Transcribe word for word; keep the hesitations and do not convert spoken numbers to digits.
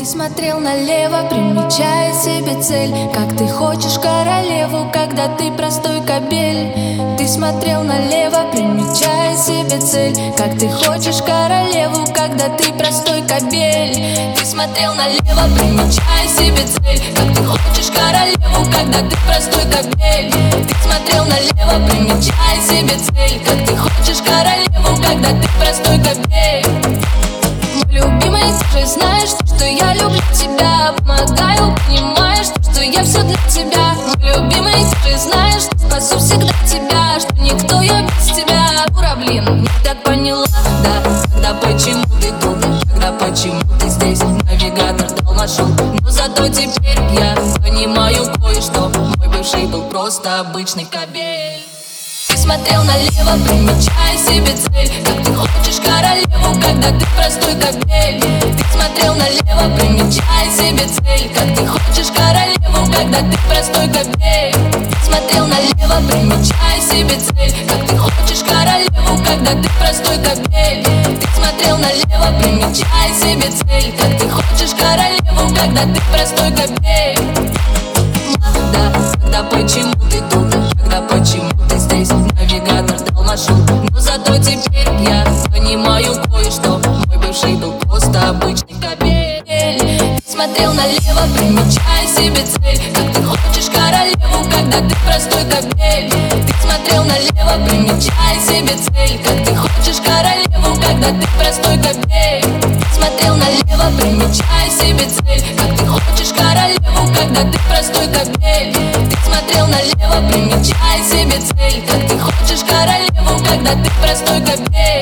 Ты смотрел налево, примечая себе цель. Как ты хочешь королеву, когда ты простой кобель. Ты смотрел налево, примечая себе цель. Как ты хочешь королеву, когда ты простой кобель. Ты смотрел налево, примечая себе цель. Как ты хочешь королеву, когда ты простой кобель. Ты смотрел налево, примечая себе цель. Как ты хочешь королеву, когда ты простой кобель. Мой любимый, ты же знаешь, что я люблю тебя. Помогаю, понимаешь, что я все для тебя. Мой любимый, ты же знаешь, что спасу всегда тебя. Что никто я без тебя. Дура, блин, не так поняла, да. Тогда почему ты тут, тогда почему ты здесь? Навигатор дал маршрут, но зато теперь я понимаю кое-что. Мой бывший был просто обычный кобель. Ты смотрел налево, примечая себе цель. Как ты хочешь королеву, когда ты простой кобель. Ты смотрел налево, примечая себе цель. Как ты хочешь королеву, когда ты простой кобель. Ты смотрел налево, примечая себе цель. Как ты хочешь королеву, когда ты простой кобель. Ты смотрел налево, примечая себе цель. Как ты хочешь королеву, когда ты простой кобель. Да, тогда почему ты тут, тогда почему ты здесь? Навигатор дал маршрут, но зато теперь я понимаю кое-что. Мой бывший был просто обычный кобель. Ты смотрел налево, примечая себе цель. Как ты хочешь королеву, когда ты простой кобель. Ты смотрел налево, примечая себе цель. Как ты хочешь королеву, когда ты простой кобель. Ты смотрел налево, примечая себе цель. Как ты хочешь королеву, когда ты простой кобель. Ты смотрел налево, примечая себе цель. Как ты хочешь королеву, когда ты простой кобель.